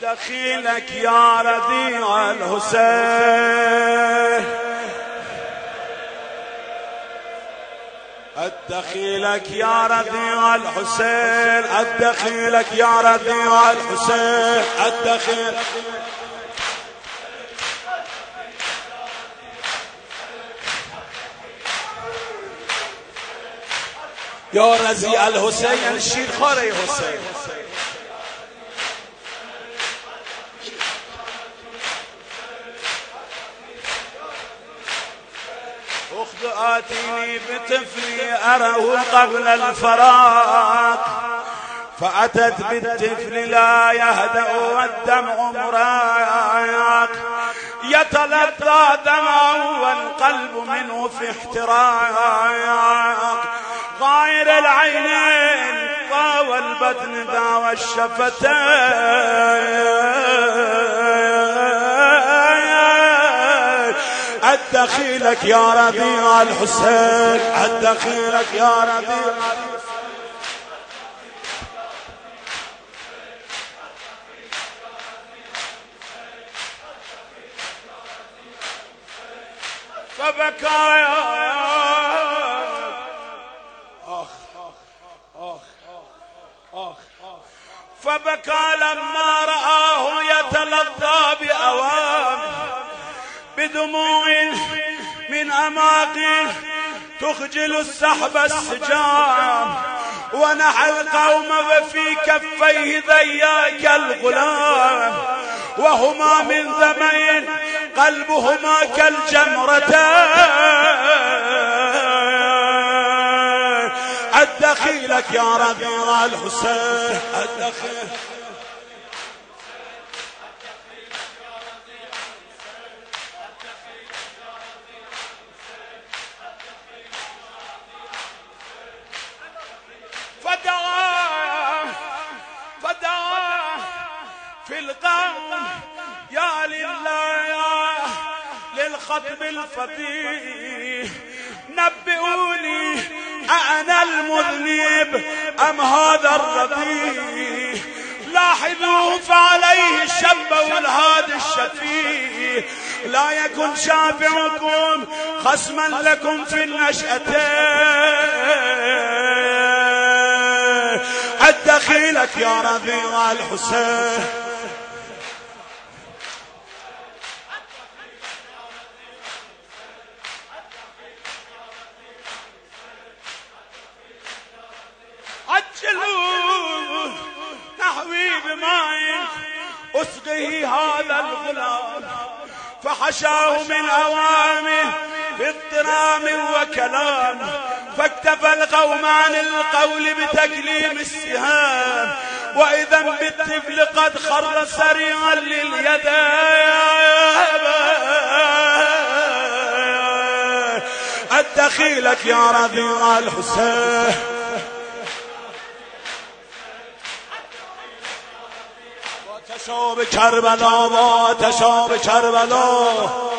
دخيلك يا رضيع الحسين، الدخيلك يا رضيع الحسين، الدخيلك يا رضيع الحسين، الدخيل يا رضيع الحسين، شیر خوره حسین. أخت آتيني بطفلي أره قبل الفراق، فأتت بالطفل لا يهدأ والدمع مراق، يتلذى دمعه والقلب منه في احتراق، غير العينين طاوى البطن داوى الشفتين، الدخيلك يا رضيع الحسين، الدخيلك يا رضيع فبكى فبكى لما رآه يتلظى بأوام بدموع من أماقه تخجل السحب السجام، ونحى القوم وفي كفيه ذياك الغلام، وهما من ذمين قلبهما كالجمرتين، الدخيلك يا رضيع الحسين، الدخيل فدعا في القوم يا لله للخطب الفقيه، نبئوني أنا المذنب أم هذا الرضيع، لاحظوا فعليه الشاب والهادي الشفيه، لا يكن شافعكم خصما لكم في النشأتين، الدخيلك يا رضيع الحسين، عجلوا نحوي بماء أسقيه هذا الغلام، فحشاه من أوامه باضطرام وكلام، فاكتفى القوم عن القول بتكليم السهام، وإذا بالطفل قد خر سريعا لليدين، الدخيلك يا رضيع الحسين، وتشوب كربلا وتشوب كربلا